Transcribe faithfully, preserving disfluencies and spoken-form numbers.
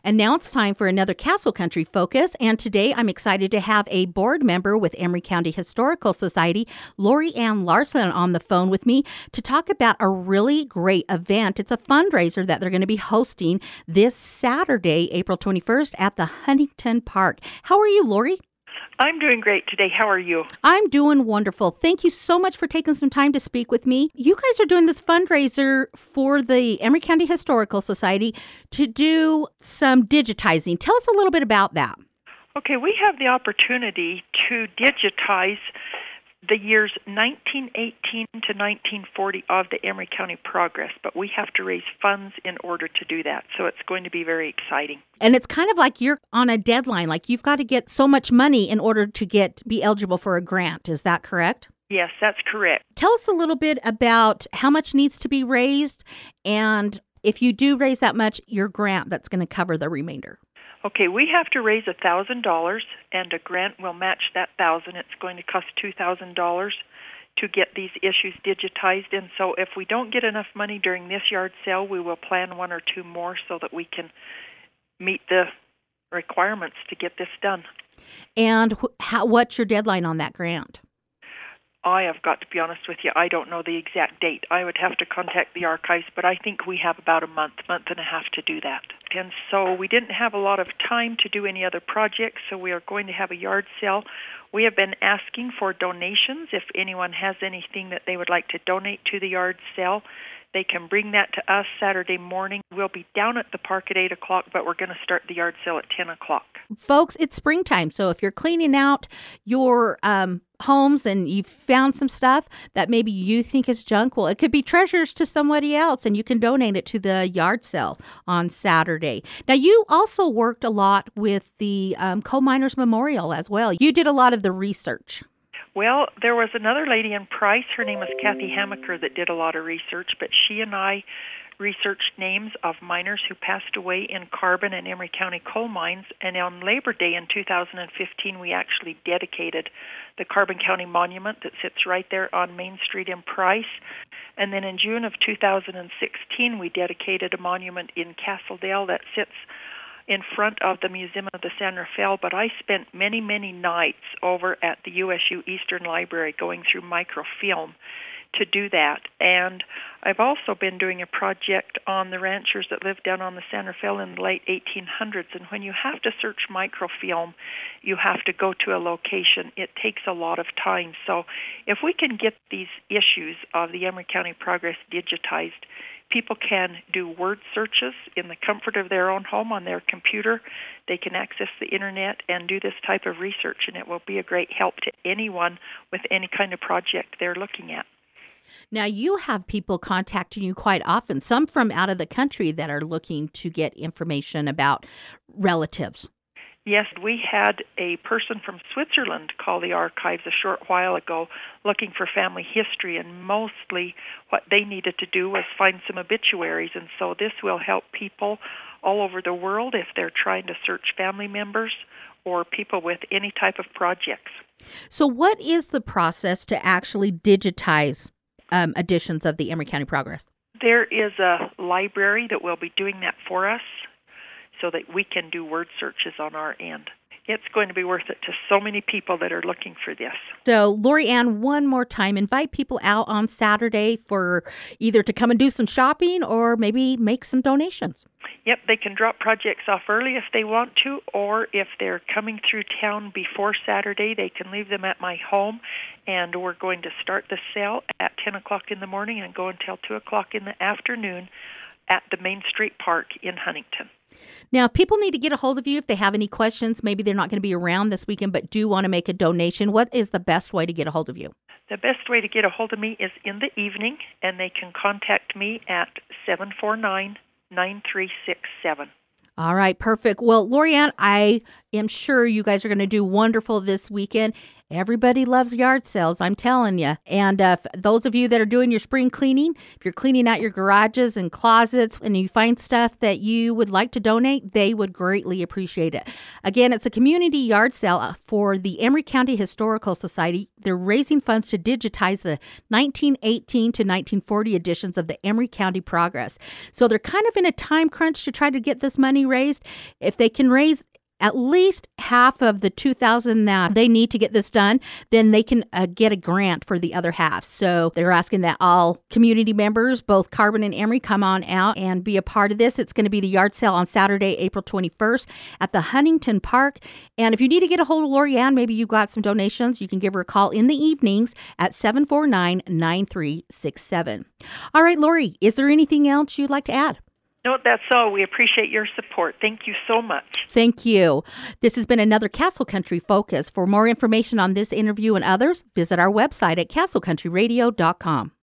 And now it's time for another Castle Country Focus. And today I'm excited to have a board member with Emery County Historical Society, Lori Ann Larson, on the phone with me to talk about a really great event. It's a fundraiser that they're going to be hosting this Saturday, April twenty-first, at the Huntington Park. How are you, Lori? I'm doing great today. How are you? I'm doing wonderful. Thank you so much for taking some time to speak with me. You guys are doing this fundraiser for the Emery County Historical Society to do some digitizing. Tell us a little bit about that. Okay, we have the opportunity to digitize the years nineteen eighteen to nineteen forty of the Emery County Progress, but we have to raise funds in order to do that, so it's going to be very exciting. And it's kind of like you're on a deadline, like you've got to get so much money in order to get be eligible for a grant. Is that correct? Yes, that's correct. Tell us a little bit about how much needs to be raised, and if you do raise that much, your grant that's going to cover the remainder. Okay, we have to raise one thousand dollars, and a grant will match that one thousand dollars. It's going to cost two thousand dollars to get these issues digitized, and so if we don't get enough money during this yard sale, we will plan one or two more so that we can meet the requirements to get this done. And wh- how, what's your deadline on that grant? I have got to be honest with you, I don't know the exact date. I would have to contact the archives, but I think we have about a month, month and a half to do that. And so we didn't have a lot of time to do any other projects, so we are going to have a yard sale. We have been asking for donations. If anyone has anything that they would like to donate to the yard sale, they can bring that to us Saturday morning. We'll be down at the park at eight o'clock, but we're going to start the yard sale at ten o'clock. Folks, it's springtime, so if you're cleaning out your um, homes and you've found some stuff that maybe you think is junk, well, it could be treasures to somebody else, and you can donate it to the yard sale on Saturday. Now, you also worked a lot with the um, Coal Miners Memorial as well. You did a lot of the research. Well, there was another lady in Price, her name was Kathy Hamaker, that did a lot of research, but she and I researched names of miners who passed away in Carbon and Emery County coal mines, and on Labor Day in two thousand fifteen, we actually dedicated the Carbon County Monument that sits right there on Main Street in Price. And then in June of two thousand sixteen, we dedicated a monument in Castledale that sits in front of the Museum of the San Rafael, but I spent many, many nights over at the U S U Eastern Library going through microfilm to do that. And I've also been doing a project on the ranchers that lived down on the San Rafael in the late eighteen hundreds, and when you have to search microfilm, you have to go to a location. It takes a lot of time. So if we can get these issues of the Emery County Progress digitized, people can do word searches in the comfort of their own home on their computer. They can access the internet and do this type of research, and it will be a great help to anyone with any kind of project they're looking at. Now, you have people contacting you quite often, some from out of the country that are looking to get information about relatives. Yes, we had a person from Switzerland call the archives a short while ago looking for family history, and mostly what they needed to do was find some obituaries, and so this will help people all over the world if they're trying to search family members or people with any type of projects. So what is the process to actually digitize um, editions of the Emery County Progress? There is a library that will be doing that for us, so that we can do word searches on our end. It's going to be worth it to so many people that are looking for this. So, Lori Ann, one more time, invite people out on Saturday for either to come and do some shopping or maybe make some donations. Yep, they can drop projects off early if they want to, or if they're coming through town before Saturday, they can leave them at my home, and we're going to start the sale at ten o'clock in the morning and go until two o'clock in the afternoon at the Main Street Park in Huntington. Now, people need to get a hold of you if they have any questions. Maybe they're not going to be around this weekend, but do want to make a donation. What is the best way to get a hold of you? The best way to get a hold of me is in the evening, and they can contact me at seven four nine, nine three six seven. All right, perfect. Well, Lori Ann, I am sure you guys are going to do wonderful this weekend. Everybody loves yard sales, I'm telling you. And uh, those of you that are doing your spring cleaning, if you're cleaning out your garages and closets and you find stuff that you would like to donate, they would greatly appreciate it. Again, it's a community yard sale for the Emery County Historical Society. They're raising funds to digitize the nineteen eighteen to nineteen forty editions of the Emery County Progress. So they're kind of in a time crunch to try to get this money raised. If they can raise at least half of the two thousand that they need to get this done, then they can uh, get a grant for the other half. So they're asking that all community members, both Carbon and Emery, come on out and be a part of this. It's going to be the yard sale on Saturday, April twenty-first at the Huntington Park. And if you need to get a hold of Lori Ann, maybe you've got some donations, you can give her a call in the evenings at seven four nine, nine three six seven. All right, Lori, is there anything else you'd like to add? No, that's all. We appreciate your support. Thank you so much. Thank you. This has been another Castle Country Focus. For more information on this interview and others, visit our website at castle country radio dot com.